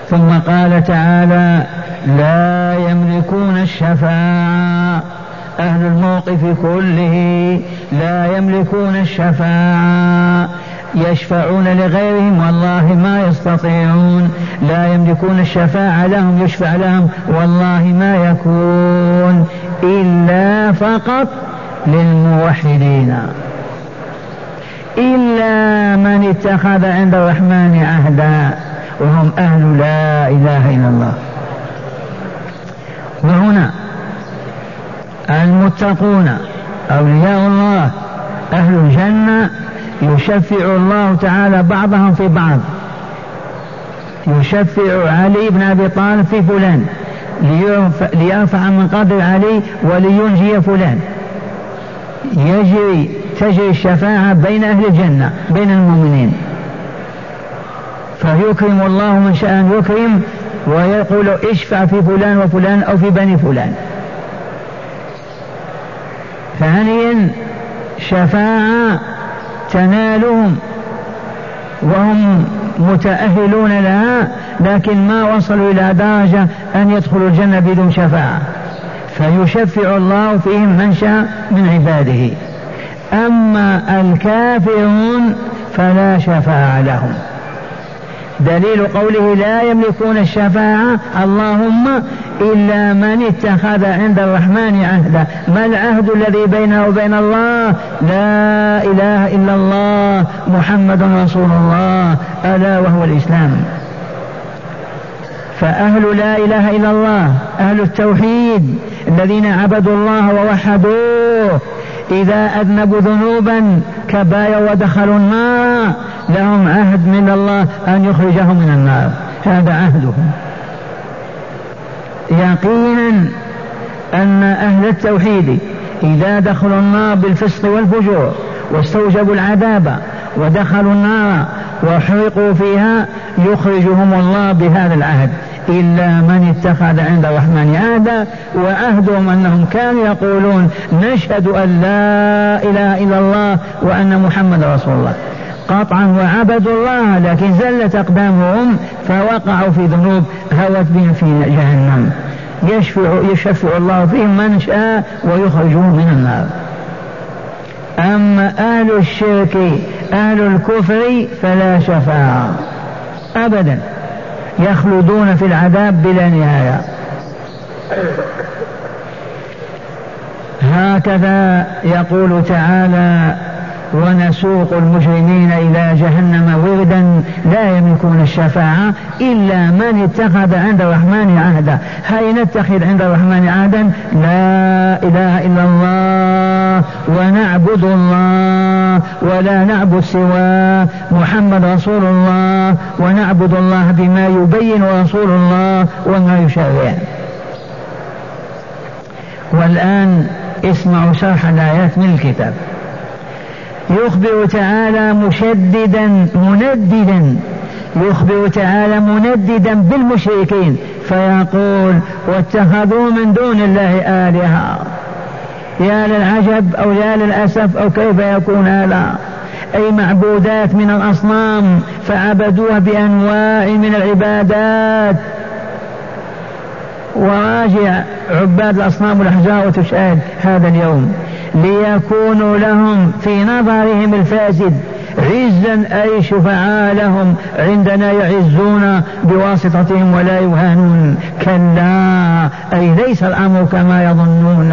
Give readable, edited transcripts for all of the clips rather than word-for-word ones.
ثم قال تعالى لا يملكون الشفاعة، أهل الموقف كله لا يملكون الشفاعة، يشفعون لغيرهم والله ما يستطيعون، لا يملكون الشفاعة لهم يشفع لهم والله ما يكون إلا فقط للموحدين، إلا من اتخذ عند الرحمن عهدا وهم أهل لا إله إلا الله. وهنا المتقون أولياء الله أهل الجنة يشفع الله تعالى بعضهم في بعض، يشفع علي بن أبي طالب في فلان ليرفع من قدر علي ولينجي فلان، تجري الشفاعة بين أهل الجنة بين المؤمنين، فيكرم الله من شاء أن يكرم ويقول اشفع في فلان وفلان أو في بني فلان. ثانيا شفاعة تنالهم وهم متأهلون لها لكن ما وصلوا إلى درجة أن يدخلوا الجنة بدون شفاعة، فيشفع الله فيهم من شاء من عباده. أما الكافرون فلا شفاعة لهم، دليل قوله لا يملكون الشفاعة اللهم إلا من اتخذ عند الرحمن عهدا. ما العهد الذي بينه وبين الله؟ لا إله إلا الله محمد رسول الله، ألا وهو الإسلام. فأهل لا إله إلا الله أهل التوحيد الذين عبدوا الله ووحدوه إذا أذنبوا ذنوبا كبايا ودخلوا النار لهم عهد من الله أن يخرجهم من النار، هذا عهدهم. يقينا أن أهل التوحيد إذا دخلوا النار بالفسق والفجور واستوجبوا العذاب ودخلوا النار وحرقوا فيها يخرجهم الله بهذا العهد، إلا من اتخذ عند الرحمن عهدا. وعهدهم أنهم كانوا يقولون نشهد أن لا إله إلا الله وأن محمد رسول الله قطعا، وعبدوا الله لكن زلت أقدامهم فوقعوا في ذنوب هوت بهم في جهنم، يشفع الله فيهم من شاء ويخرجهم من النار. أما أهل الشرك أهل الكفر فلا شفاعة أبدا، يخلدون في العذاب بلا نهاية. هكذا يقول تعالى ونسوق المجرمين إلى جهنم وردا لا يملكون الشفاعة إلا من اتخذ عند الرحمن عهدا. هاي نتخذ عند الرحمن عهدا لا إله إلا الله ونعبد الله ولا نعبد سواه محمد رسول الله ونعبد الله بما يبين رسول الله وما يشرع. والآن اسمعوا شرح الآيات من الكتاب. يخبر تعالى يخبر تعالى منددا بالمشركين فيقول واتخذوا من دون الله آلهة. يا للعجب أو يا للأسف أو كيف يكون هذا؟ أي معبودات من الأصنام فعبدوها بأنواع من العبادات. وراجع عباد الأصنام والأحجار وتشاهد هذا اليوم ليكونوا لهم في نظرهم الفاسد عزا أي شفعاء لهم عندنا يعزون بواسطتهم ولا يهانون. كلا أي ليس الأمر كما يظنون،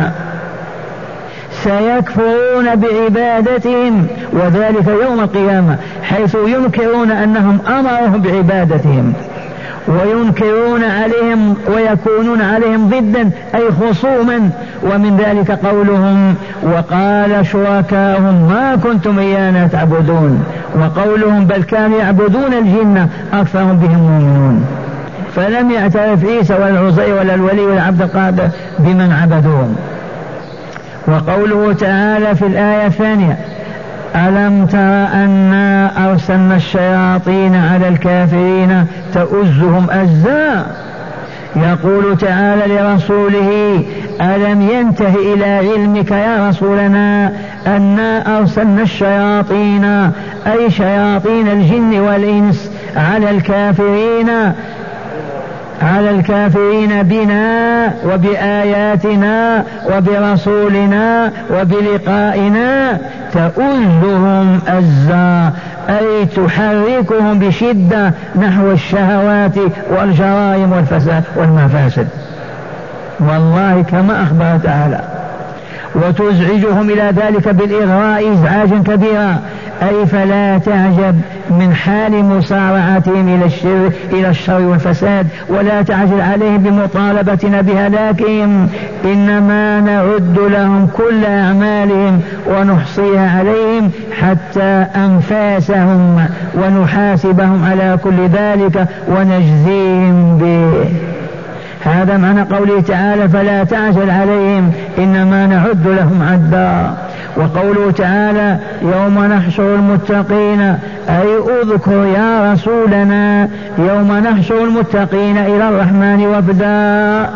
سيكفرون بعبادتهم وذلك يوم القيامة حيث ينكرون أنهم أمرهم بعبادتهم وينكرون عليهم ويكونون عليهم ضدا أي خصوما. ومن ذلك قولهم وقال شركاؤهم ما كنتم إيانا تعبدون، وقولهم بل كانوا يعبدون الجن أكثرهم بهم مؤمنون. فلم يعترف عيسى ولا العزير ولا الولي ولا عبد القادر بمن عبدوهم. وقوله تعالى في الآية الثانية ألم تر أنا أرسلنا الشياطين على الكافرين تؤزهم أزا. يقول تعالى لرسوله ألم ينته إلى علمك يا رسولنا أنا أرسلنا الشياطين أي شياطين الجن والإنس على الكافرين على الكافرين بنا وبآياتنا وبرسولنا وبلقائنا تؤذهم أزا، أي تحركهم بشدة نحو الشهوات والجرائم والفساد والمفاسد، والله كما أخبر تعالى، وتزعجهم إلى ذلك بالإغراء إزعاجا كبيرا، أي فلا تعجب من حال مسارعتهم إلى الشر والفساد، ولا تعجل عليهم بمطالبتنا بهلاكهم، إنما نعد لهم كل أعمالهم ونحصيها عليهم حتى أنفاسهم ونحاسبهم على كل ذلك ونجزيهم به. هذا معنى قوله تعالى فلا تعجل عليهم إنما نعد لهم عدا. وقوله تعالى يوم نحشر المتقين، أي اذكر يا رسولنا يوم نحشر المتقين إلى الرحمن وفدا.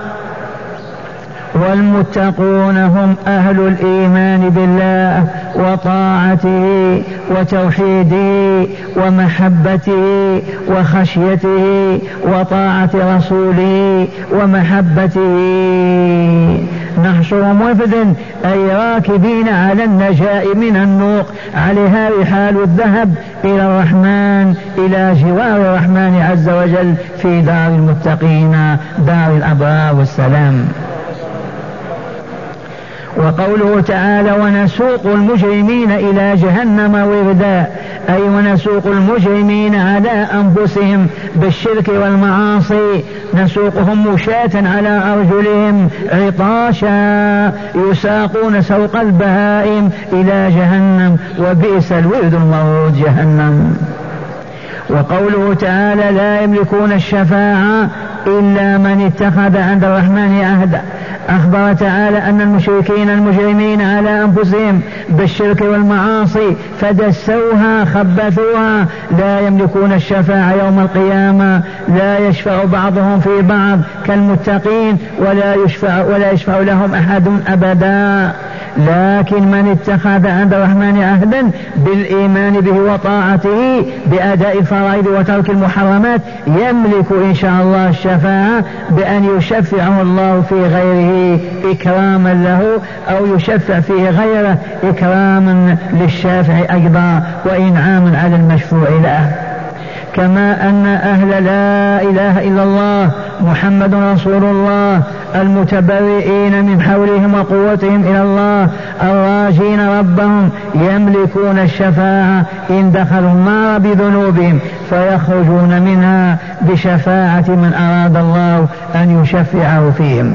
والمتقون هم أهل الإيمان بالله وطاعته وتوحيده ومحبته وخشيته وطاعة رسوله ومحبته. نحشرهم وفدا أي راكبين على النجاء من النوق، عليها رحال الذهب إلى الرحمن، إلى جوار الرحمن عز وجل في دار المتقين، دار الأبرار والسلام. وقوله تعالى ونسوق المجرمين إلى جهنم وردا، أي ونسوق المجرمين على أنفسهم بالشرك والمعاصي، نسوقهم مشاة على أرجلهم عطاشا، يساقون سوق البهائم إلى جهنم، وبئس الورد المورود جهنم. وقوله تعالى لا يملكون الشفاعة إلا من اتخذ عند الرحمن عهدا، أخبر تعالى أن المشركين المجرمين على أنفسهم بالشرك والمعاصي فدسوها خبثوها، لا يملكون الشفاعة يوم القيامة، لا يشفع بعضهم في بعض كالمتقين ولا يشفع لهم أحد أبدا. لكن من اتخذ عند الرحمن عهدا بالإيمان به وطاعته بأداء الفرائض وترك المحرمات يملك إن شاء الله الشفاعة بأن يشفعه الله في غيره إكراما له، أو يشفع فيه غيره إكراما للشافع أيضا وإنعاما على المشفوع له. كما أن أهل لا إله إلا الله محمد رسول الله المتبرئين من حولهم وقوتهم إلى الله الراجين ربهم يملكون الشفاعة إن دخلوا النار بذنوبهم فيخرجون منها بشفاعة من أراد الله أن يشفعه فيهم.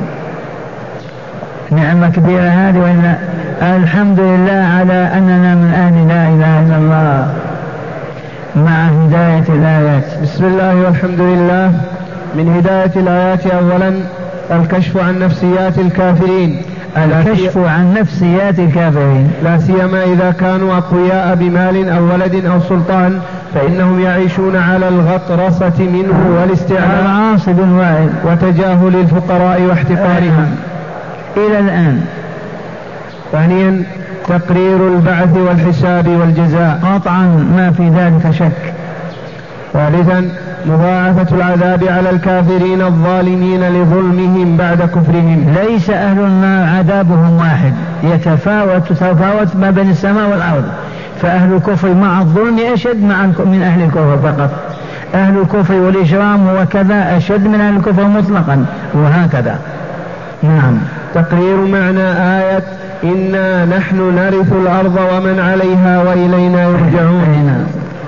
نعمة كبيرة هذه، وإن الحمد لله على أننا من أهل لا إله إلا الله مع هداية الآيات. بسم الله والحمد لله. من هداية الآيات أولا الكشف عن نفسيات الكافرين، الكشف عن نفسيات الكافرين، لا سيما إذا كانوا أقوياء بمال أو ولد أو سلطان، فإنهم يعيشون على الغطرسة منه والاستعلاء عاصب واعد وتجاهل الفقراء واحتقارهم إلى الآن. ثانيا تقرير البعث والحساب والجزاء، قطعا ما في ذلك شك. ثالثا مضاعفة العذاب على الكافرين الظالمين لظلمهم بعد كفرهم. ليس أهل النار عذابهم واحد، تتفاوت ما بين السماء والأرض، فأهل الكفر مع الظلم أشد من أهل الكفر فقط، أهل الكفر والإجرام وكذا أشد من أهل الكفر مطلقا، وهكذا. نعم. تقرير معنى آية إنا نحن نرث الأرض ومن عليها وإلينا يرجعون.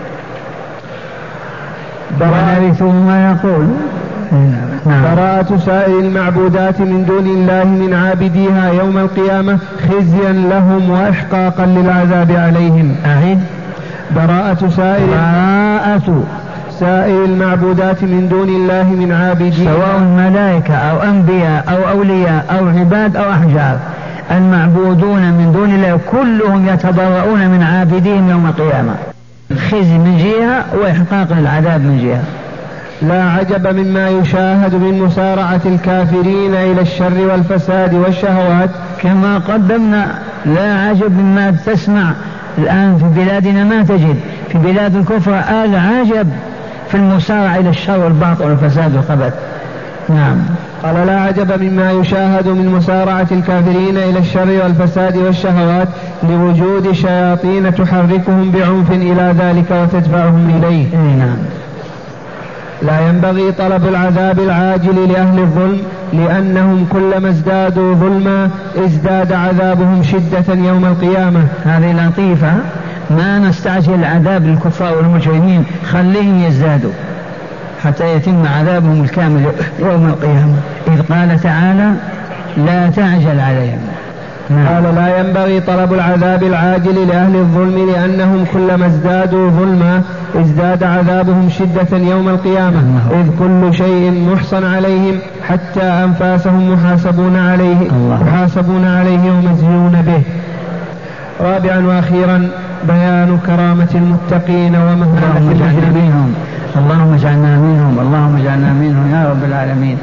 ونرث ما يقول. براءة سائر المعبودات من دون الله من عابديها يوم القيامة خزيا لهم وإحقاقا للعذاب عليهم. أعيد. براءة سائر المعبودات من دون الله من عابديها، سواء ملائكة أو أنبياء أو أولياء أو عباد أو أحجار، المعبودون من دون الله كلهم يتبرؤون من عابدين يوم القيامة، خزي من جهة وإحقاق العذاب من جهة. لا عجب مما يشاهد من مسارعة الكافرين إلى الشر والفساد والشهوات، كما قدمنا. لا عجب مما تسمع الآن في بلادنا، ما تجد في بلاد الكفر العجب في المسارعة إلى الشر والباطل والفساد والخبث. نعم. قال لا عجب مما يشاهد من مسارعة الكافرين إلى الشر والفساد والشهوات لوجود شياطين تحركهم بعنف إلى ذلك وتدفعهم إليه. نعم. لا ينبغي طلب العذاب العاجل لأهل الظلم لأنهم كلما ازدادوا ظلما ازداد عذابهم شدة يوم القيامة. هذه لطيفة، ما نستعجل العذاب للكفار والمجرمين، خليهم يزدادوا حتى يتم عذابهم الكامل يوم القيامة، إذ قال تعالى لا تعجل عليهم. قال لا ينبغي طلب العذاب العاجل لأهل الظلم لأنهم كلما ازدادوا ظلما ازداد عذابهم شدة يوم القيامة، إذ كل شيء محصن عليهم حتى أنفاسهم محاسبون عليه ومزجون به. رابعا وأخيرا بيان كرامة المتقين ومهانة المجرمين. اللهم اجعلنا منهم، اللهم اجعلنا منهم يا رب العالمين.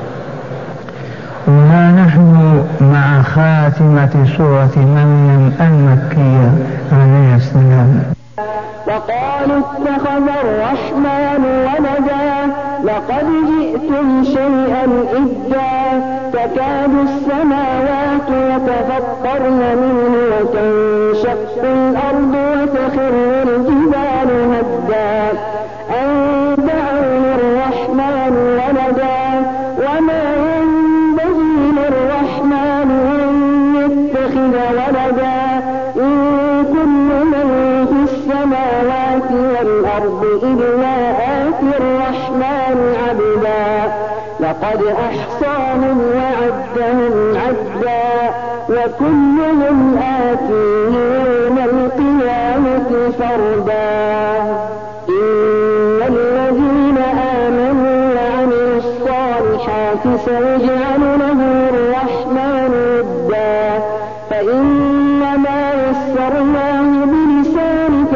وها نحن مع خاتمة سورة مريم المكية عليه السلام. وقالوا اتخذ الرحمن ولدا لقد جئتم شيئا إدا تكاد السماوات يتفطرن منه وتنشق الأرض وتخر الجبال هدا أن دعوا للرحمن ولدا وما ينبغي للرحمن أن يتخذ ولدا إن كل من في السماوات والأرض إلا آتي الرحمن عبدا لقد أحصاهم وعدهم عدا وكلهم آتيه يوم القيامة فردا. إن الذين آمنوا وعملوا الصالحات سيجعل له الرحمن ودا فإنما يسرناه بلسانك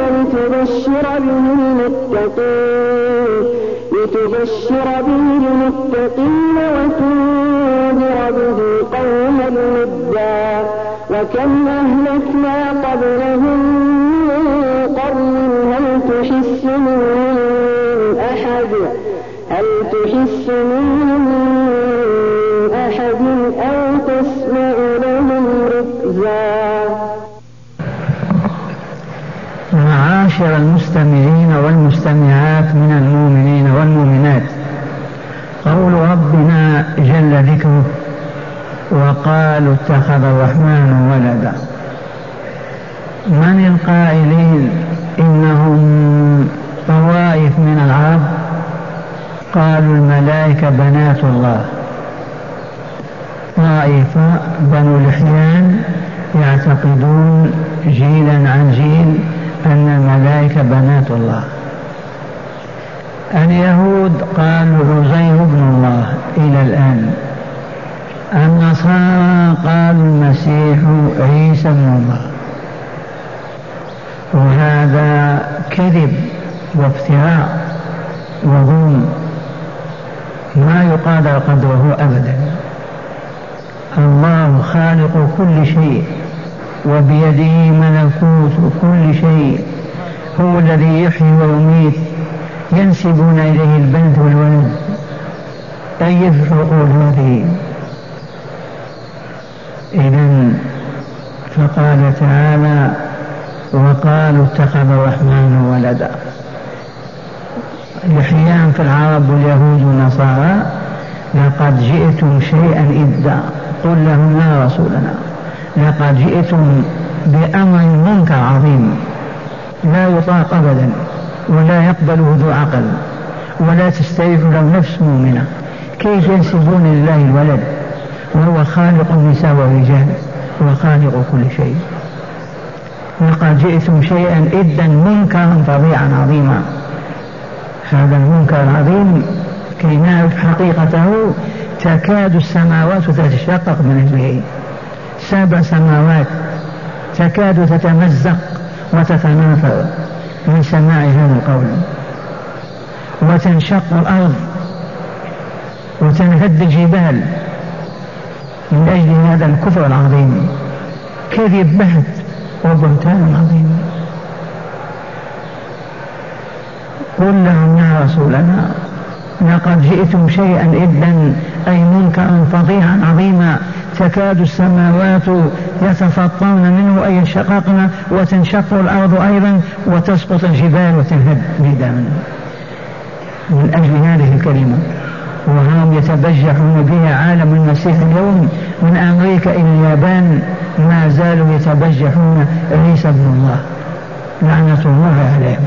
لتبشر به المتقين وتنذر به قوما لدا. وكم أهلكنا قبلهم من قرن هل تحس منهم أحد أو تسمع لهم ركزا. معاشر المستمعين والمستمعات من المؤمنين والمؤمنات، قول ربنا جل ذكره وقالوا اتخذ الرحمن ولدا، من القائلين إنهم طوائف من العرب قالوا الملائكة بنات الله، طائفة بنو لحيان يعتقدون جيلا عن جيل أن الملائكة بنات الله. اليهود قالوا عزير بن الله إلى الآن. النصارى قالوا المسيح عيسى بن الله. وهذا كذب وافتراء وظلم ما يقادر قدره أبدا. الله خالق كل شيء وبيده ملكوت كل شيء، هو الذي يحيي ويميت، ينسبون إليه البنت والولد. أي العقول هذه؟ إذن فقال تعالى وقالوا اتخذ الرحمن ولدا. لحيان في العرب واليهود والنصارى لقد جئتم شيئا إدا، قل لهم يا رسولنا لقد جئتم بأمر منكر عظيم لا يطاق أبدا ولا يقبله ذو عقل ولا تستريح له نفس مؤمنة. كيف ينسبون لله الولد وهو خالق النساء والرجال وخالق كل شيء؟ لقد جئتم شيئا إدا منكرا فظيعا عظيما. هذا المنكر العظيم كي نعرف حقيقته تكاد السماوات تتشقق من أجله، 7 سماوات تكاد تتمزق وتتناثر من سماع هذا القول، وتنشق الأرض وتنهد الجبال من أجل هذا الكفر العظيم. كذب بهت وبهتان عظيم. قل لهم يا رسولنا لقد جئتم شيئا إدا أي منكرا فظيعا عظيما. تكاد السماوات يتفطرن منه أي انشققن، وتنشق الأرض أيضا، وتسقط الجبال وتنهد جدا من أجل هذه الكلمة. وهم يتبجحون بها عالم المسيح اليوم من أمريكا إلى اليابان، ما زالوا يتبجحون عيسى ابن الله لعنة الله عليهم.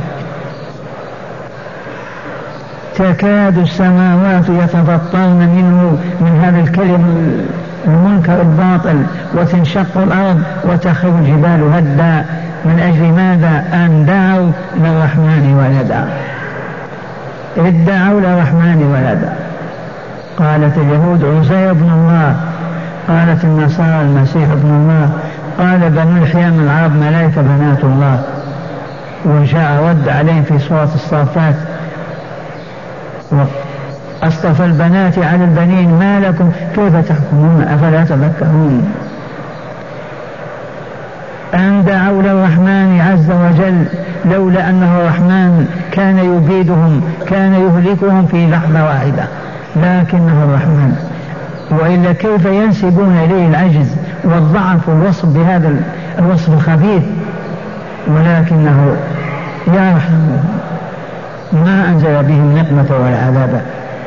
تكاد السماوات يتفطرن منه من هذا الكلم المنكر الباطل، وتنشق الأرض وتخر الجبال هدا. من أجل ماذا؟ أن دعوا للرحمن ولدا، ادعوا للرحمن ولدا. قالت اليهود عزير ابن الله، قالت النصارى المسيح ابن الله، قال بنو الحيام العرب ملائكة بنات الله. وجاء رد عليهم في سورة الصافات: أصطفى البنات على البنين ما لكم كيف تحكمون أفلا تذكرون. أن دعوا للرحمن عز وجل، لولا أنه الرحمن كان يبيدهم، كان يهلكهم في لحظة واحدة، لكنه الرحمن. وإلا كيف ينسبون إليه العجز والضعف والوصف بهذا الوصف الخبيث؟ ولكنه يرحمهم، ما أنزل بهم نقمة ولا عذابا.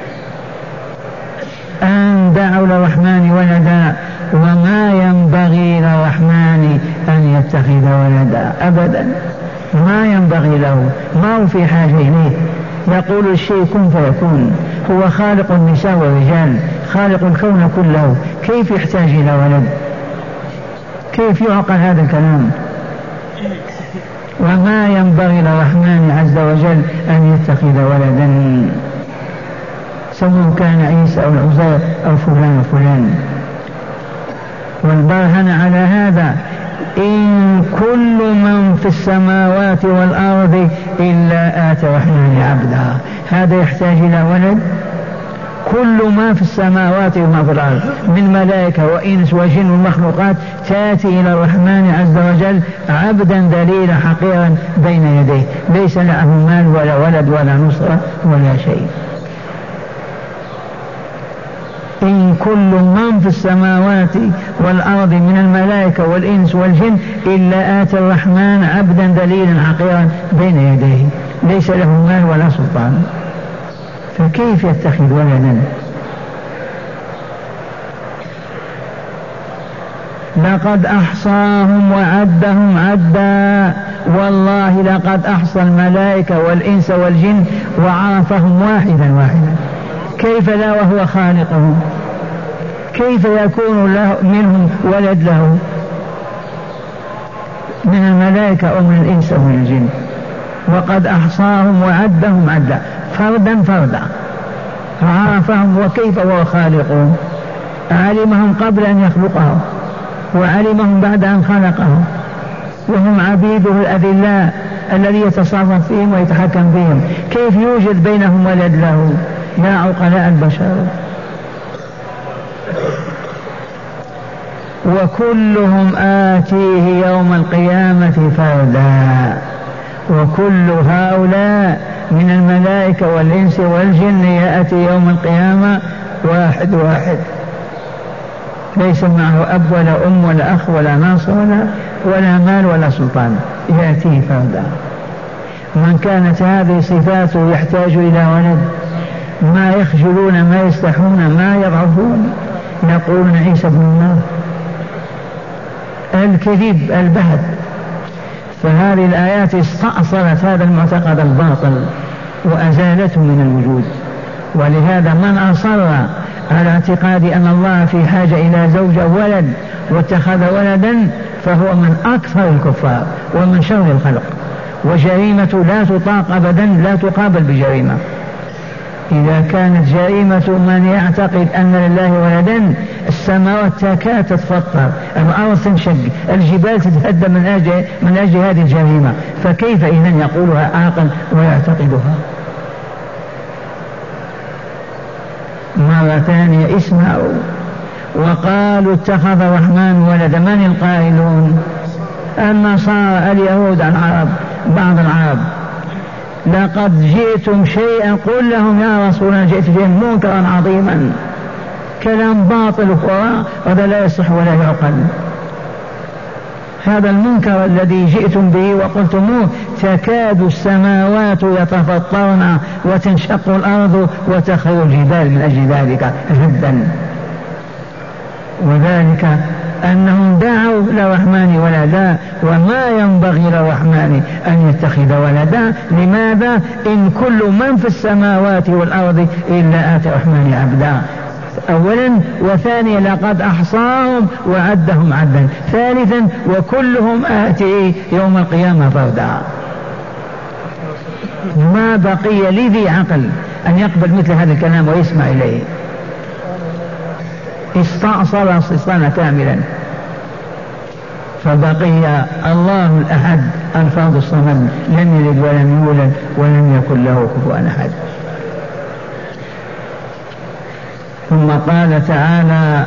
أن دعوا للرحمن ولدا، وما ينبغي للرحمن أن يتخذ ولدا أبدا، ما ينبغي له، ما هو في حاجة إليه. يقول الشيء كن فيكون، هو خالق النساء والرجال، خالق الكون كله، كيف يحتاج إلى ولد؟ كيف يعقل هذا الكلام؟ وما ينبغي للرحمن عز وجل أن يتخذ ولدا، سواء كان عيسى أو العزير أو فلان وفلان. والبرهن على هذا: إن كل من في السماوات والأرض إلا آتى الرحمن عبدا. هذا يحتاج إلى ولد؟ كل ما في السماوات وما في الأرض من ملائكة وإنس وجن ومخلوقات تأتي إلى الرحمن عز وجل عبدا ذليلا حقيرا بين يديه، ليس له مال ولا ولد ولا نصرة ولا شيء. إن كل من في السماوات والأرض من الملائكة والإنس والجن إلا آتى الرحمن عبدا ذليلا حقيرا بين يديه، ليس له مال ولا سلطان، فكيف يتخذ ولدا؟ لقد أحصاهم وعدهم عدا. والله لقد أحصى الملائكة والإنس والجن وعرفهم واحدا واحدا. كيف لا وهو خالقهم؟ كيف يكون له منهم ولد له من الملائكة أو من الإنس أو من الجن؟ وقد أحصاهم وعدهم عدا، فردا فردا عرفهم، وكيف هو خالقهم؟ علمهم قبل أن يخلقهم، وعلمهم بعد أن خلقهم، وهم عبيده الأذلاء الذي يتصرف فيهم ويتحكم فيهم. كيف يوجد بينهم ولد له؟ يا عقلاء البشر. وكلهم آتيه يوم القيامة فردا. وكل هؤلاء من الملائكة والإنس والجن يأتي يوم القيامة واحد واحد، ليس معه أب ولا أم ولا أخ ولا ناصر ولا مال ولا سلطان، يأتي فردا. من كانت هذه صفاته يحتاج إلى ولد، ما يخجلون، ما يستحون، ما يضعفون، يقولون عيسى ابن الله. الكذب البهت. فهذه الآيات استأصلت هذا المعتقد الباطل وأزالته من الوجود. ولهذا من أصر على اعتقاد أن الله في حاجة إلى زوج أو ولد واتخذ ولدا فهو من أكثر الكفار ومن شر الخلق، وجريمة لا تطاق أبدا، لا تقابل بجريمة. إذا كانت جريمة من يعتقد أن لله ولدا، السماوات تكاد تتفطر، الأرض تنشق، الجبال تتهدم من أجل هذه الجريمة، فكيف إذن يقولها عاقل ويعتقدها؟ مرة ثانية اسمعوا. وقالوا اتخذ الرحمن ولدا. من القائلون؟ النصارى، اليهود، العرب، بعض العرب. لقد جئتم شيئا، قل لهم يا رسول الله جئت شيئا منكرا عظيما. كلام باطل وهذا لا يصح ولا يعقل. هذا المنكر الذي جئتم به وقلتموه تكاد السماوات يتفطرن وتنشق الأرض وتخر الجبال من أجل ذلك هدا. وذلك أنهم دعوا للرحمن ولدا، وما ينبغي للرحمن أن يتخذ ولدا. لماذا؟ إن كل من في السماوات والأرض إلا آتي الرحمن عبدا. أولا، وثانيا لقد أحصاهم وعدهم عدا. ثالثا، وكلهم آتي يوم القيامة فردا. ما بقي لذي عقل أن يقبل مثل هذا الكلام ويسمع إليه. استأصل استئصالا كاملا. فبقي الله الأحد الفرد الصمد، لم يلد ولم يولد ولم يكن له كفوا أحد. ثم قال تعالى: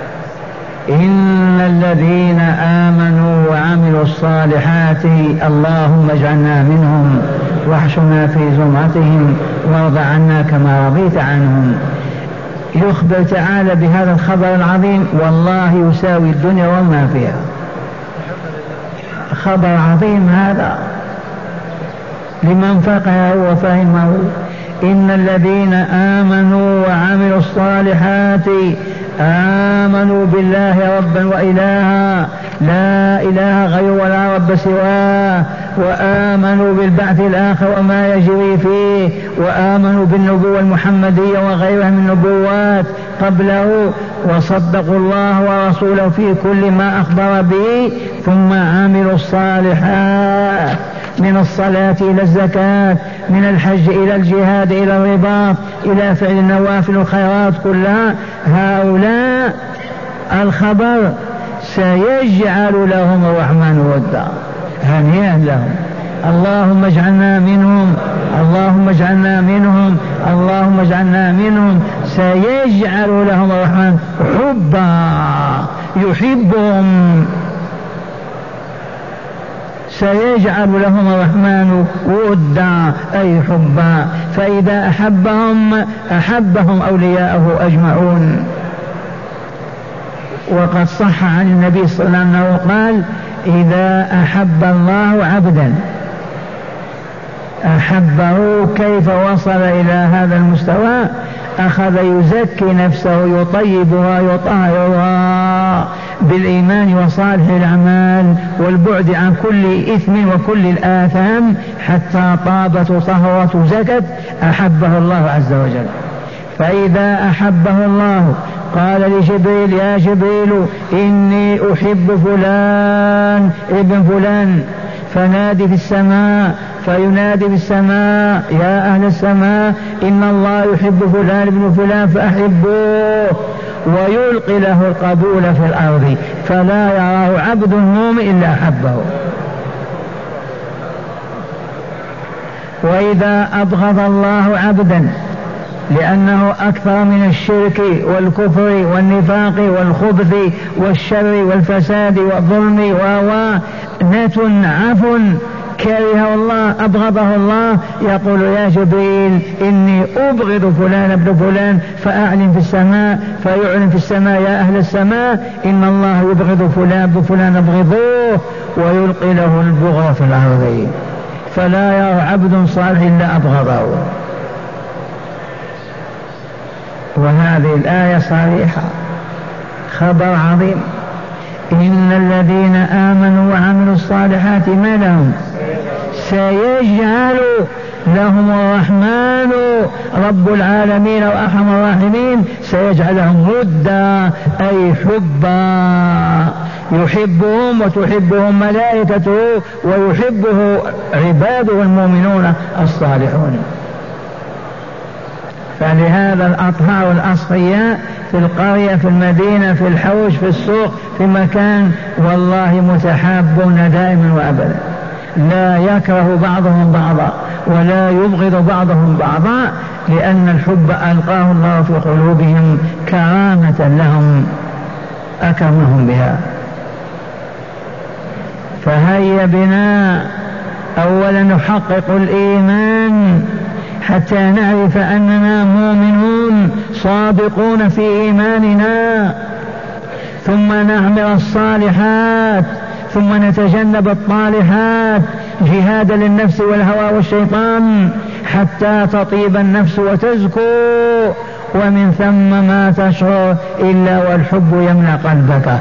إن الذين آمنوا وعملوا الصالحات اللهم اجعلنا منهم واحشرنا في زمرتهم وارض عنا كما رضيت عنهم. يخبر تعالى بهذا الخبر العظيم، والله يساوي الدنيا وما فيها. خبر عظيم هذا لمن فقهه وفهمه. إن الذين آمنوا وعملوا الصالحات، آمنوا بالله ربا وإلها لا إله غيره ولا رب سواه، وآمنوا بالبعث الآخر وما يجري فيه، وآمنوا بالنبوة المحمدية وغيرها من النبوات قبله، وصدقوا الله ورسوله في كل ما أخبر به، ثم عملوا الصالحات من الصلاة إلى الزكاة، من الحج إلى الجهاد إلى الرباط إلى فعل النوافل والخيرات كلها. هؤلاء الخبر سيجعل لهم الرحمن ودا. هنيئا لهم. اللهم اجعلنا منهم، اللهم اجعلنا منهم، اللهم اجعلنا منهم. سيجعل لهم الرحمن حبا، يحبهم. سيجعل لهم الرحمن ودا أي حبا، فإذا أحبهم أولياءه أجمعون. وقد صح عن النبي صلى الله عليه وسلم أنه قال: إذا أحب الله عبدا أحبه. كيف وصل إلى هذا المستوى؟ أخذ يزكي نفسه، يطيبها يطهرها بالإيمان وصالح الأعمال والبعد عن كل إثم وكل الآثام، حتى طابت وطهرت وزكت، أحبه الله عز وجل. فإذا أحبه الله قال لجبريل: يا جبريل إني أحب فلان ابن فلان، فنادي في السماء، فينادي في السماء: يا أهل السماء إن الله يحب فلان ابن فلان فأحبوه، ويلقي له القبول في الأرض، فلا يراه عبد مؤمن إلا أحبه. وإذا أبغض الله عبدا لأنه أكثر من الشرك والكفر والنفاق والخبث والشر والفساد والظلم عفو كره الله أبغضه الله، يقول: يا جبريل إني أبغض فلان ابن فلان، فأعلن في السماء، فيعلن في السماء: يا أهل السماء إن الله يبغض فلان ابن فلان أبغضوه، ويلقي له البغض في الأرض، فلا يرى عبد صالح إلا أبغضه. وهذه الآية صريحة، خبر عظيم. إن الذين آمنوا وعملوا الصالحات ما لهم؟ سيجعل لهم الرحمن رب العالمين وأرحم الراحمين، سيجعلهم ودا أي حبا، يحبهم وتحبهم ملائكته ويحبه عباده المؤمنون الصالحون. فلهذا الأطهار الأصفياء في القرية في المدينة في الحوش في السوق في مكان والله متحابون دائما وأبدا، لا يكره بعضهم بعضا ولا يبغض بعضهم بعضا، لأن الحب ألقاه الله في قلوبهم كرامة لهم أكرمهم بها. فهيا بنا أولا نحقق الإيمان حتى نعرف أننا مؤمنون صادقون في إيماننا، ثم نعمل الصالحات، ثم نتجنب الطالحات جهادا للنفس والهوى والشيطان حتى تطيب النفس وتزكو، ومن ثم ما تشعر إلا والحب يملأ قلبك.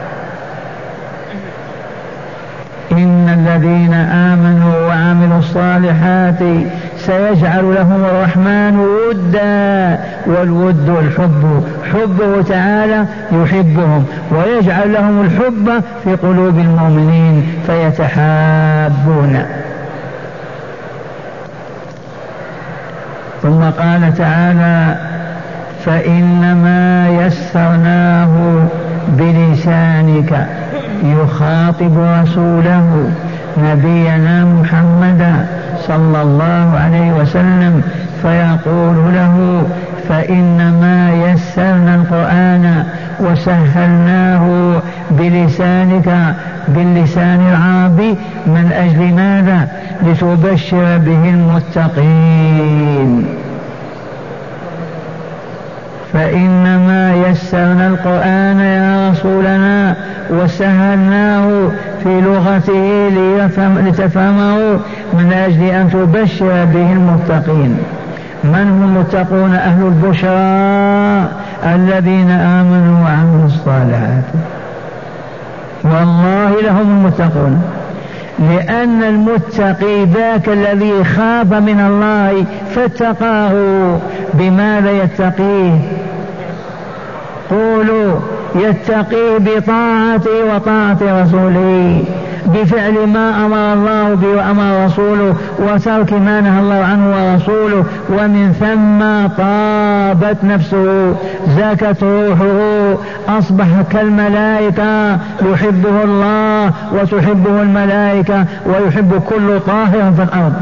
إن الذين آمنوا وعملوا الصالحات سيجعل لهم الرحمن ودا، والود الحب، حبه تعالى يحبهم ويجعل لهم الحب في قلوب المؤمنين فيتحابون. ثم قال تعالى فإنما يسرناه بلسانك، يخاطب رسوله نبينا محمدا صلى الله عليه وسلم فيقول له فإنما يسرنا القرآن وسهلناه بلسانك، باللسان العربي، من أجل ماذا؟ لتبشر به المتقين. فإنما يسرنا القرآن يا رسولنا وسهلناه في لغته لتفهمه من أجل أن تبشر به المتقين. من هم المتقون؟ أهل البشرى الذين آمنوا وعملوا الصالحات، والله لهم المتقون، لأن المتقي ذاك الذي خاف من الله فاتقاه. بماذا يتقيه؟ قولوا يتقيه بطاعته وطاعة رسوله، بفعل ما أمر الله به وأمر رسوله وترك ما نهى الله عنه ورسوله، ومن ثم طابت نفسه، زكت روحه، أصبح كالملائكة، يحبه الله وتحبه الملائكة ويحب كل طاهر في الأرض.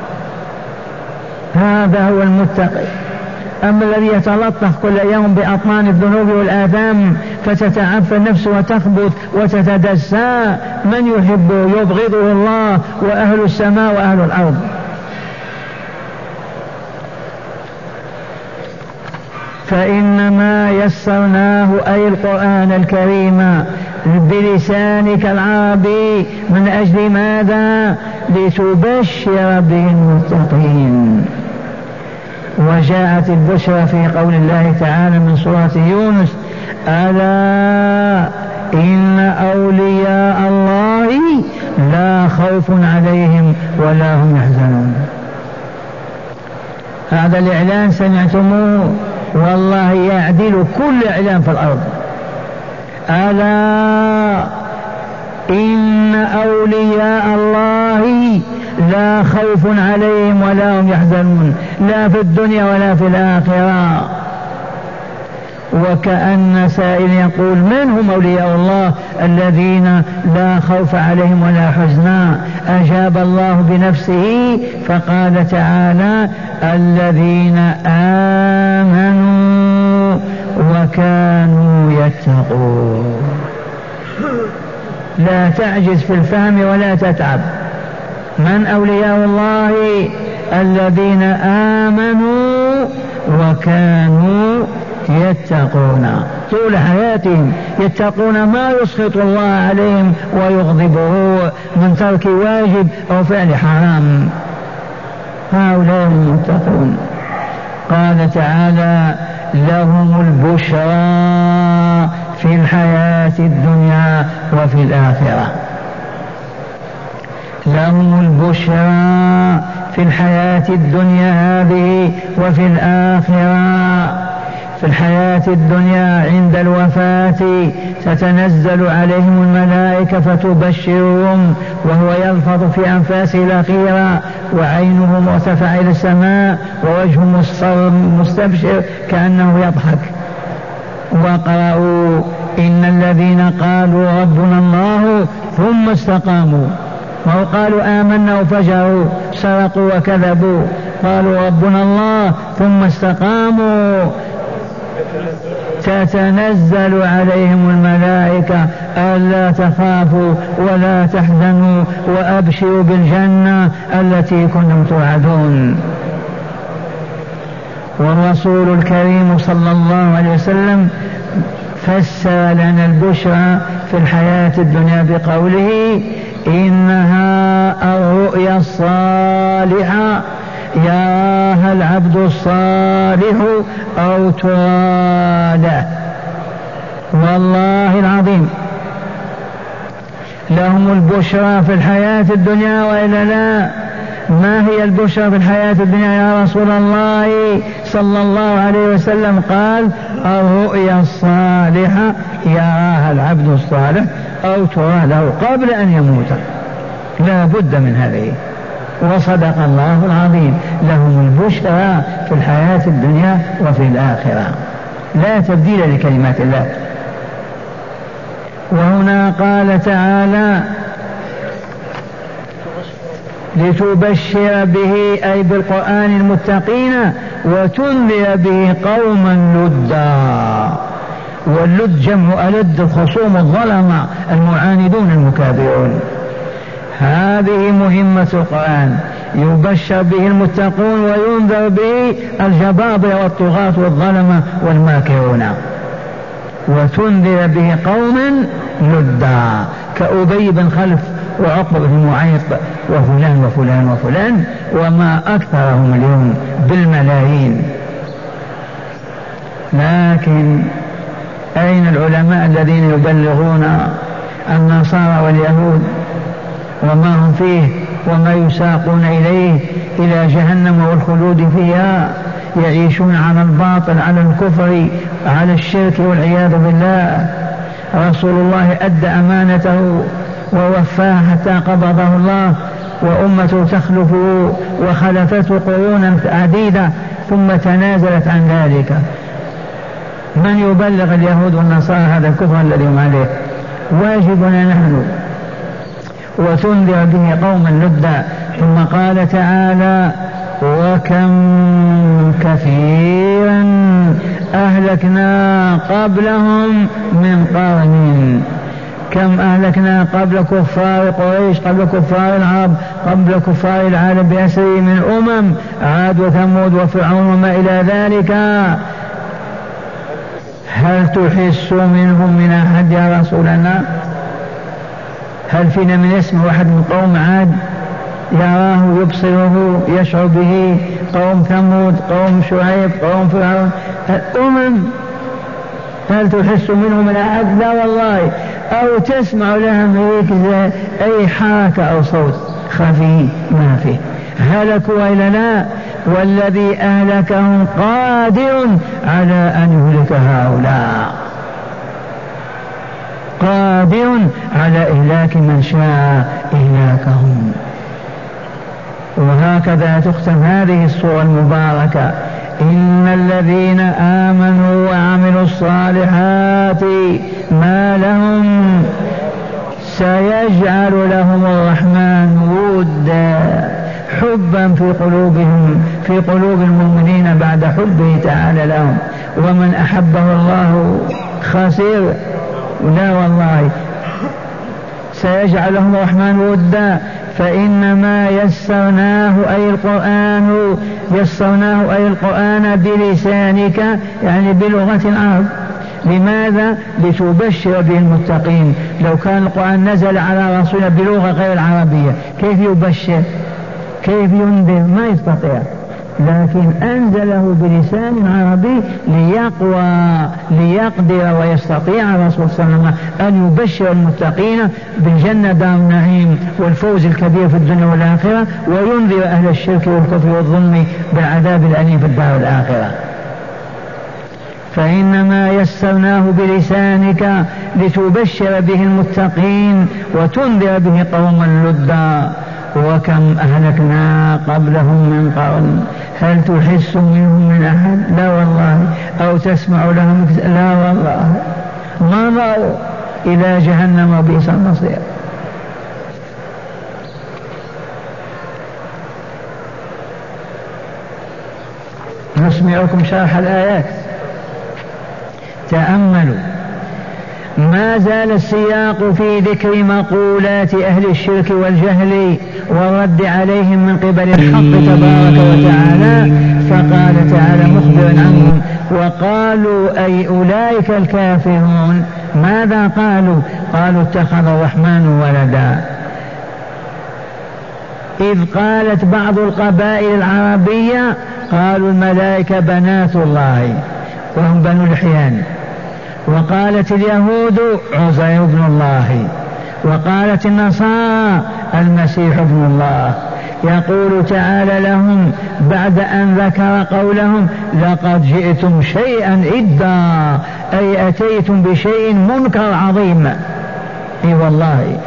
هذا هو المتقي. أما الذي يتلطخ كل يوم بأطنان الذنوب والآثام فتتعفى النفس وتخبث وتتدسى، من يحبه؟ يبغضه الله وأهل السماء وأهل الأرض. فإنما يسرناه أي القرآن الكريم بلسانك العربي من أجل ماذا؟ لتبشر به المتقين. وجاءت البشرى في قول الله تعالى من سورة يونس ألا إن أولياء الله لا خوف عليهم ولا هم يحزنون. هذا الإعلان سمعتموه، والله يعدل كل إعلان في الأرض. ألا إن أولياء الله لا خوف عليهم ولا هم يحزنون، لا في الدنيا ولا في الآخرة. وكأن سائل يقول من هم أولياء الله الذين لا خوف عليهم ولا حزنا؟ أجاب الله بنفسه فقال تعالى الذين آمنوا وكانوا يتقون. لا تعجز في الفهم ولا تتعب. من أولياء الله؟ الذين آمنوا وكانوا يتقون، طول حياتهم يتقون ما يسخط الله عليهم ويغضبه من ترك واجب أو فعل حرام. هؤلاء المتقون. قال تعالى لهم البشرى في الحياة الدنيا وفي الآخرة. لهم البشرى في الحياة الدنيا هذه وفي الآخرة. في الحياة الدنيا عند الوفاة تتنزل عليهم الملائكة فتبشرهم وهو يلفظ في أنفاسه الأخيرة وعينه مرتفعة إلى السماء ووجهه مستبشر كأنه يضحك. وقرأوا إن الذين قالوا ربنا الله ثم استقاموا، ما قالوا آمنا وفجروا سرقوا وكذبوا، قالوا ربنا الله ثم استقاموا تتنزل عليهم الملائكة ألا تخافوا ولا تحزنوا وأبشروا بالجنة التي كنتم توعدون. والرسول الكريم صلى الله عليه وسلم فسر لنا البشرى في الحياة الدنيا بقوله إنها الرؤيا الصالحة يراها العبد الصالح أو ترى له. والله العظيم لهم البشرى في الحياة الدنيا وإلا لا؟ ما هي البشرى في الحياة الدنيا يا رسول الله صلى الله عليه وسلم؟ قال الرؤيا الصالحة يراها العبد الصالح أو ترى له قبل أن يموت. لا بد من هذه. وصدق الله العظيم لهم البشرى في الحياة الدنيا وفي الآخرة لا تبديل لكلمات الله. وهنا قال تعالى لتبشر به أي بالقرآن المتقين وتنذر به قوما لدا. واللد جمع ألد الخصوم الظلمة المعاندون المكابرون. هذه مهمة القرآن يبشر به المتقون وينذر به الجبابرة والطغاة والظلمة والماكرون. وتنذر به قوما لدا كأبي بن خلف وعقبة بن معيط وفلان وفلان وفلان وما أكثرهم اليوم بالملايين. لكن أين العلماء الذين يبلغون النصارى واليهود وما هم فيه وما يساقون إليه إلى جهنم والخلود فيها؟ يعيشون على الباطل على الكفر على الشرك والعياذ بالله. رسول الله أدى أمانته ووفاه حتى قبضه الله وأمته تخلفه وخلفته قرونا عديدة ثم تنازلت عن ذلك. من يبلغ اليهود والنصارى هذا الكفر الذي هم عليه؟ واجبنا نحن. وتنذر به قوما لدا. ثم قال تعالى وكم كثيرا أهلكنا قبلهم من قرن. كم أهلكنا قبل كفار قريش قبل كفار العرب قبل كفار العالم بأسره من أمم عاد وثمود وفرعون وما إلى ذلك. هل تحس منهم من أحد يا رسولنا؟ هل فينا من اسم واحد من قوم عاد يراه يبصره يشعر به؟ قوم ثمود قوم شعيب قوم فرعون الأمم هل تحس منهم من أحد؟ لا والله. أو تسمع لهم أي حركة أو صوت خفي ما فيه. هلكوا وإلا لا؟ والذي أهلكهم قادر على أن يهلك هؤلاء، قادر على إهلاك من شاء إهلاكهم. وهكذا تختم هذه السورة المباركة إن الذين آمنوا وعملوا الصالحات ما لهم سيجعل لهم الرحمن ودا حبا في قلوب المؤمنين بعد حبه تعالى لهم. ومن أحبه الله خسر؟ لا والله. سيجعل لهم الرحمن ودا. فإنما يسرناه أي القرآن بلسانك يعني بلغة العرب. لماذا؟ لتبشر به المتقين. لو كان القرآن نزل على رسولنا بلغة غير العربية كيف يبشر؟ كيف ينذر؟ ما يستطيع. لكن أنزله بلسان عربي ليقدر ويستطيع الرسول صلى الله عليه وسلم أن يبشر المتقين بالجنة دار النعيم والفوز الكبير في الدنيا والآخرة وينذر أهل الشرك والكفر والظلم بالعذاب الأليم في الدار الآخرة. فإنما يسرناه بلسانك لتبشر به المتقين وتنذر به قوما لدا. وكم أهلكنا قبلهم من قرن هل تحس منهم من أحد؟ لا والله. أو تسمع لهم؟ لا والله. مضوا إلى جهنم وبئس المصير. نسمعكم شرح الآيات. تأملوا، ما زال السياق في ذكر مقولات أهل الشرك والجهل والرد عليهم من قبل الحق تبارك وتعالى. فقال تعالى مخبرا عنهم: وقالوا أي أولئك الكافرون ماذا قالوا؟ قالوا اتخذ الرحمن ولدا. إذ قالت بعض القبائل العربية قالوا الملائكة بنات الله وهم بنو الحيان، وقالت اليهود عزير ابن الله، وقالت النصارى المسيح ابن الله. يقول تعالى لهم بعد أن ذكر قولهم: لقد جئتم شيئا إدا، أي أتيتم بشيء منكر عظيم. اي والله،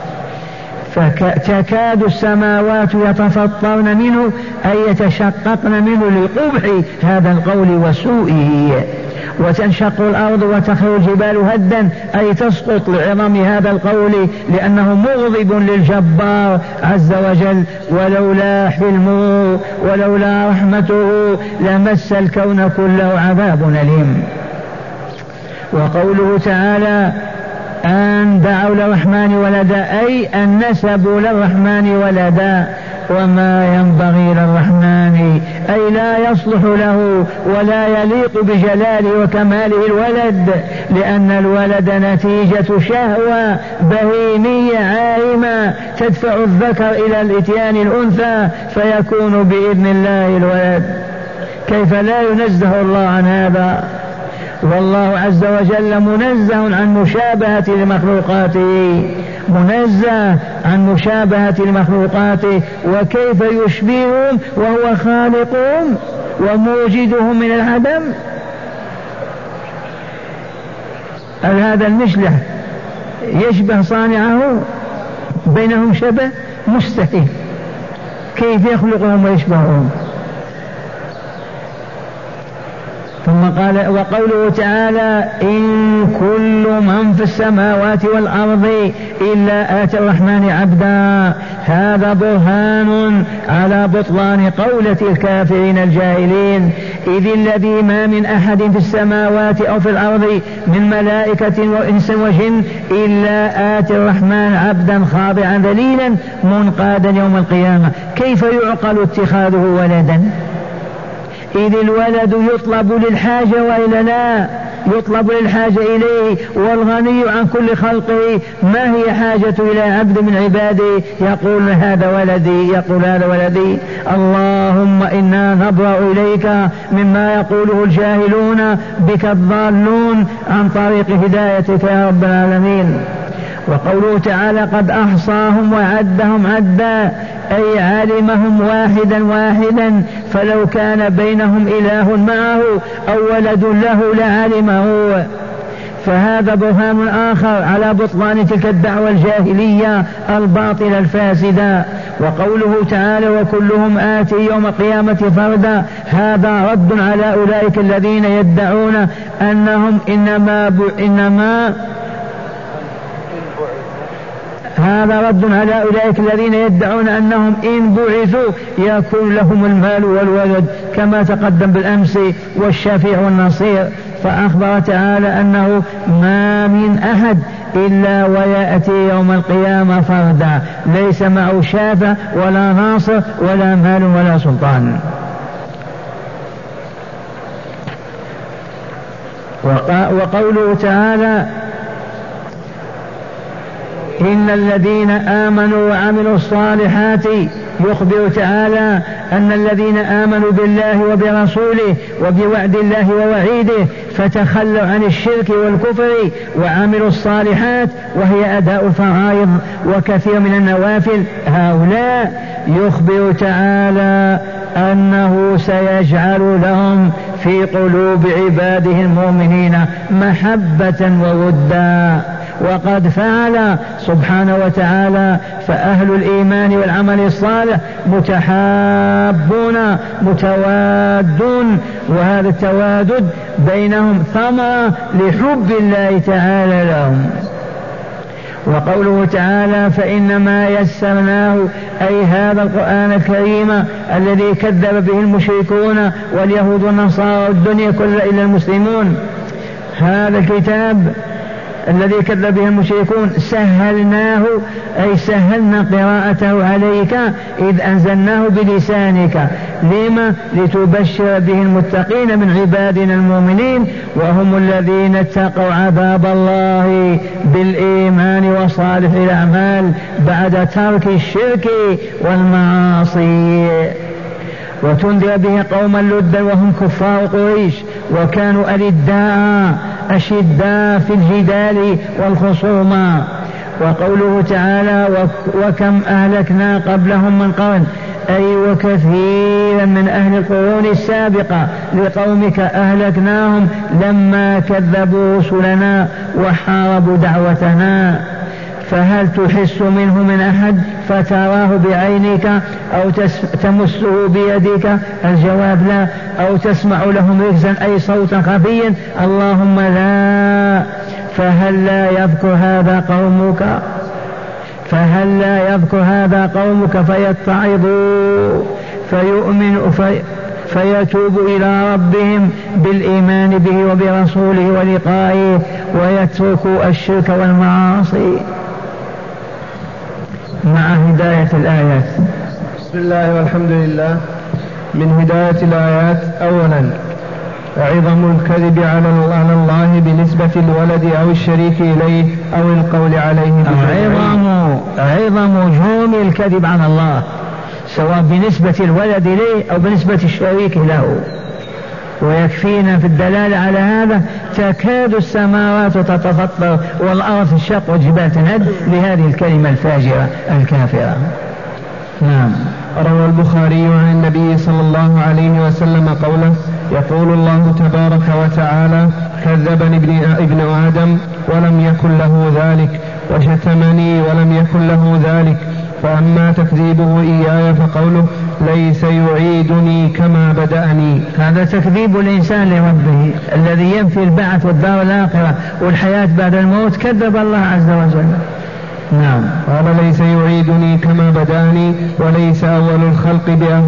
فتكاد السماوات يتفطرن منه أي يتشققن منه لقبح هذا القول وسوءه، وتنشق الأرض وتخر الجبال هدا أي تسقط لعظم هذا القول لأنه مغضب للجبار عز وجل. ولولا حلمه ولولا رحمته لمس الكون كله عذاب أليم. وقوله تعالى: أن دعوا للرحمن ولدا، أي أن نسبوا للرحمن ولدا، وما ينبغي للرحمن أي لا يصلح له ولا يليق بجلاله وكماله الولد، لأن الولد نتيجة شهوة بهيمية عائمة تدفع الذكر إلى الإتيان الأنثى فيكون بإذن الله الولد. كيف لا ينزه الله عن هذا؟ والله عز وجل منزه عن مشابهة لمخلوقاته، منزه عن مشابهة لمخلوقاته، وكيف يشبههم وهو خالقهم وموجدهم من العدم؟ هذا المشلح يشبه صانعه؟ بينهم شبه مستحيل، كيف يخلقهم ويشبههم؟ ثم قال: وقوله تعالى: إن كل من في السماوات والأرض إلا آتي الرحمن عبدا. هذا برهان على بطلان قولة الكافرين الجاهلين، إذ الذي ما من أحد في السماوات أو في الأرض من ملائكة وإنس وجن إلا آتي الرحمن عبدا خاضعا ذليلا منقادا يوم القيامة. كيف يعقل اتخاذه ولدا؟ إذ الولد يطلب للحاجة وإلا لا؟ يطلب للحاجة إليه، والغني عن كل خلقه ما هي حاجة إلى عبد من عباده يقول هذا ولدي، يقول هذا ولدي؟ اللهم إنا نبرأ إليك مما يقوله الجاهلون بك الضالون عن طريق هدايتك يا رب العالمين. وقوله تعالى: قد أحصاهم وعدهم عدا، أي علمهم واحدا واحدا، فلو كان بينهم إله معه أو ولد له لعلمه. فهذا برهان آخر على بطلان تلك الدعوة الجاهلية الباطلة الفاسدة. وقوله تعالى: وكلهم آتي يوم القيامة فردا، هذا رد على أولئك الذين يدعون أنهم هذا رد على أولئك الذين يدعون أنهم إن بعثوا يكون لهم المال والولد كما تقدم بالأمس والشفيع والنصير. فأخبر تعالى أنه ما من أحد إلا ويأتي يوم القيامة فردا، ليس معه شافع ولا ناصر ولا مال ولا سلطان. وقوله تعالى: إن الذين آمنوا وعملوا الصالحات، يخبر تعالى أن الذين آمنوا بالله وبرسوله وبوعد الله ووعيده فتخلوا عن الشرك والكفر وعملوا الصالحات وهي أداء فرائض وكثير من النوافل، هؤلاء يخبر تعالى أنه سيجعل لهم في قلوب عباده المؤمنين محبة وودا، وقد فعل سبحانه وتعالى. فأهل الإيمان والعمل الصالح متحابون متوادون، وهذا التوادد بينهم ثمرة لحب الله تعالى لهم. وقوله تعالى: فإنما يسرناه، أي هذا القرآن الكريم الذي كذب به المشركون واليهود والنصارى والدنيا كلها إلا المسلمون، هذا الكتاب الذي كذب به المشركون سهلناه أي سهلنا قراءته عليك إذ أنزلناه بلسانك. لما؟ لتبشر به المتقين من عبادنا المؤمنين، وهم الذين اتقوا عذاب الله بالإيمان وصالح الأعمال بعد ترك الشرك والمعاصي. وتنذر به قوما لدا وهم كفار قريش وكانوا ألداء أشداء في الجدال والخصومة. وقوله تعالى وكم أهلكنا قبلهم من قرن، أي وكثيرا من أهل القرون السابقة لقومك أهلكناهم لما كذبوا رسلنا وحاربوا دعوتنا. فهل تحس منه من أحد فتراه بعينك أو تمسه بيدك؟ الجواب لا. أو تسمع لهم ركزا أي صوتا خفيا؟ اللهم لا. فهل لا يذكر هذا قومك فيتعظوا فيؤمنوا فيتوبوا إلى ربهم بالإيمان به وبرسوله ولقائه ويتركوا الشرك والمعاصي. مع هداية الآيات. بسم الله والحمد لله. من هداية الآيات: أولا عظم الكذب على الله بنسبة الولد أو الشريك إليه أو القول عليه عظم جرم الكذب على الله سواء بنسبة الولد إليه أو بنسبة الشريك له. ويكفينا في الدلالة على هذا تكاد السماوات تتفطر والأرض تنشق والجبال تنهد لهذه الكلمة الفاجرة الكافرة. نعم. روى البخاري عن النبي صلى الله عليه وسلم قوله: يقول الله تبارك وتعالى: كذبني ابن آدم ولم يكن له ذلك، وشتمني ولم يكن له ذلك، فأما تكذيبه إياي فقوله: ليس يعيدني كما بدأني. هذا تكذيب الإنسان لربه الذي ينفي البعث والدار الآخرة والحياة بعد الموت، كذب الله عز وجل. نعم. قال: ليس يعيدني كما بدأني، وليس أول الخلق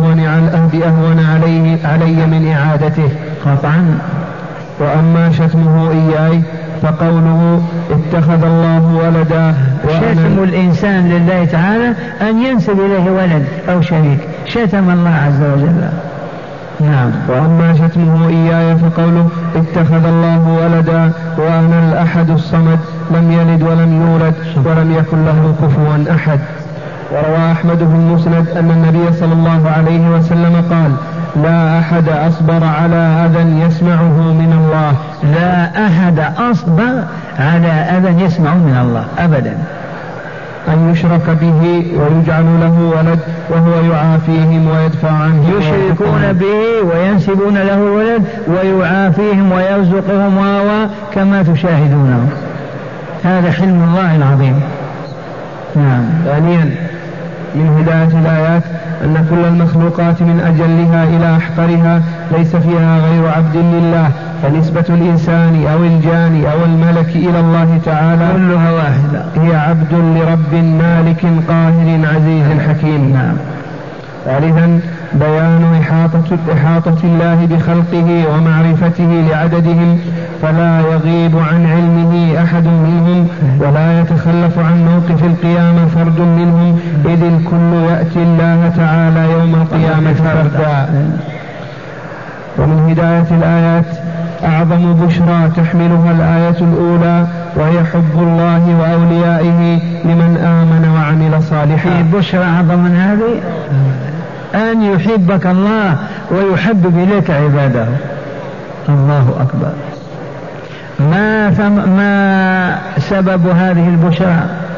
بأهون علي من إعادته قطعا. وأما شتمه إياي فقوله: اتخذ الله ولدا. شتم الإنسان لله تعالى أن ينسب إليه ولد أو شريك، شتم الله عز وجل. نعم. وأما شتمه إياي فقوله: اتخذ الله ولدا وأنا الأحد الصمد لم يلد ولم يولد ولم يكن له كفوا أحد. وروى أحمد في المسند أن النبي صلى الله عليه وسلم قال: لا أحد أصبر على أذى يسمعه من الله. لا أحد أصبر على أذى يسمعه من الله أبدا. أن يشرك به ويجعل له ولد وهو يعافيهم ويدفع عنهم. يشركون به وينسبون له ولد ويعافيهم ويرزقهم كما تشاهدونه. هذا حلم الله العظيم. نعم. ثانيا من هداية الآيات أن كل المخلوقات من أجلها إلى أحقرها ليس فيها غير عبد لله، فنسبة الإنسان أو الجان أو الملك إلى الله تعالى كلها واحدة، هي عبد لرب مالك قاهر عزيز حكيم. نعم. ثالثا بيان إحاطة الله بخلقه ومعرفته لعددهم، فلا يغيب عن علمه أحد منهم ولا يتخلف عن موقف القيامة فرد منهم، إذ الكل يأتي الله تعالى يوم القيامة فردا. ومن هداية الآيات أعظم بشرى تحملها الآية الأولى، وهي حب الله وأوليائه لمن آمن وعمل صالحا. في بشرى أعظم من هذه؟ أن يحبك الله ويحبب إليك عباده. الله أكبر. ما سبب هذه البشرى؟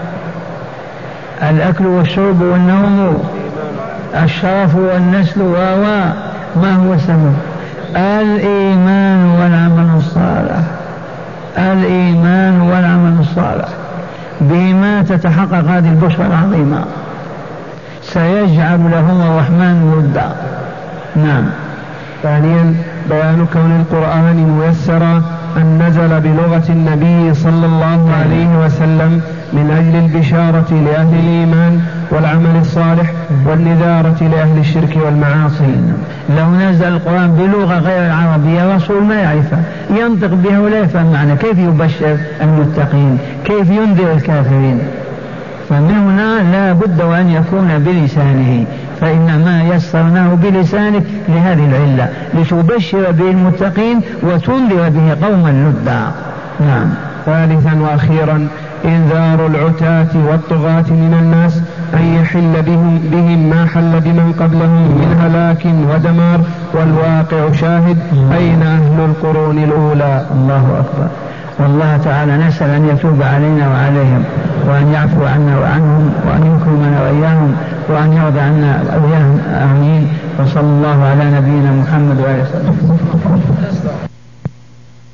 الأكل والشرب والنوم، الشرف والنسل ما هو السبب؟ الإيمان والعمل الصالح. الإيمان والعمل الصالح بما تتحقق هذه البشرى العظيمة. سيجعل لهم الرحمن ودا. نعم. ثانيا بيان كون القرآن ميسرا أن نزل بلغة النبي صلى الله عليه وسلم من أجل البشارة لأهل الإيمان والعمل الصالح والنذارة لأهل الشرك والمعاصي. لو نزل القرآن بلغة غير العربية رسول ما يعرفها، ينطق بها ولا يفهم معنى، كيف يبشر المتقين، كيف ينذر الكافرين؟ فمن هنا لا بد وأن يكون بلسانه، فإنما يسرناه بلسانه لهذه العلة، لتبشر به المتقين وتنذر به قوما لدا. نعم. ثالثا وأخيرا إنذار العتاة والطغاة من الناس أن يحل بهم ما حل بمن قبلهم من هلاك ودمار، والواقع شاهد. أين أهل القرون الأولى؟ الله أكبر. والله تعالى نسأل أن يتوب علينا وعليهم، وأن يعفو عنا وعنهم، وأن يكرمنا وإياهم، وأن يرضى عنا وإياهم. آمين. وصلى الله على نبينا محمد وآله وسلم.